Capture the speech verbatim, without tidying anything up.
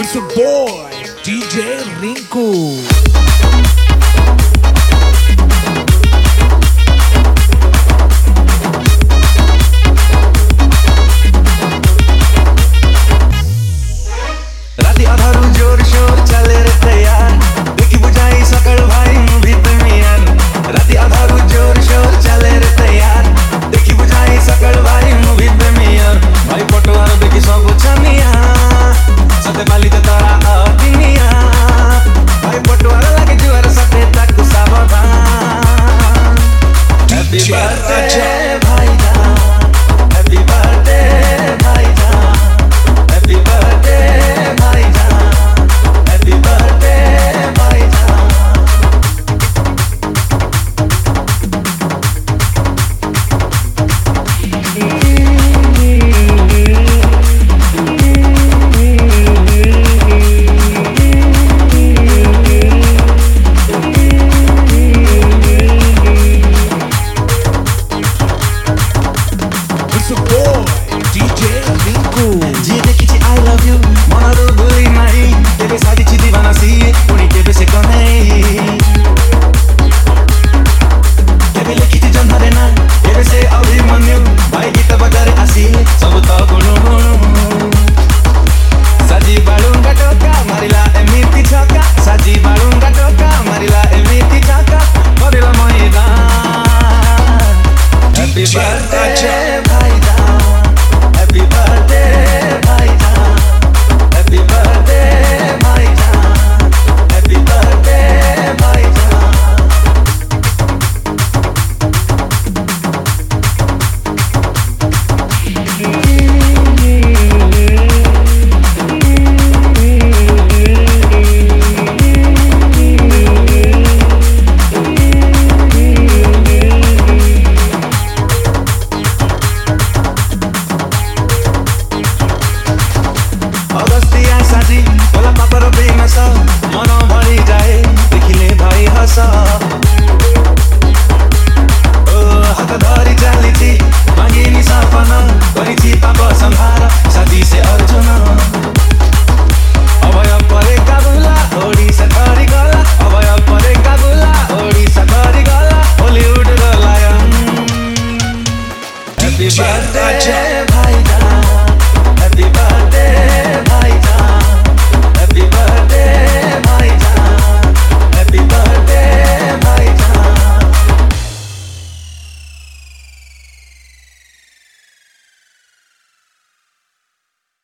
It's a boy, D J Rinku. राती अधारू जोर शोर चले रे तैयार देखी बुझाई सकल भाई मुभित मियार राती अधारू जोर शोर चले रे तैयार देखी बुझाई सकल भाई मुभित मियार भाई पटवार देखी सब छमिया सते बाली ते तारा अदिनिया भाई पटवार लागे जुआर सते तक सावधान हैप्पी बर्थडे भाई जान हैप्पी बर्थडे भाई जान happy birthday It's a boy, D J Rinku. जी देखी छी I love you मनारो भूली नहीं तेरे साथी छी दीवाना सी उन्हीं के बेसे कौन है तेरे लिखी थी जन्नत ना तेरे से अभिमन्यु भाई गीत बजारे आसी सब तो गुनु गुनु साजी बालूंगा टोका मारिला एमिति छका साजी बालूंगा टोका मारिला एमिति छका करेला मैदान हैप्पी बर्थडे भाई जान हैप्पी बर्थडे भाई जान हैप्पी बर्थडे भाई जान हैप्पी बर्थडे भाई जान अगस्तिया साजी बोला पापर बेमस मन भरि जाए देखिले भाइ हस ओ हात धरि चालिची मागिनी सपना गरिची पाप संहार साजी से अर्जुन अभय परे काबुला ओडिसा धरि गला अभय परे काबुला ओडिसा धरि गला हॉलीवुड र लायन हैप्पी बर्थडे भाइ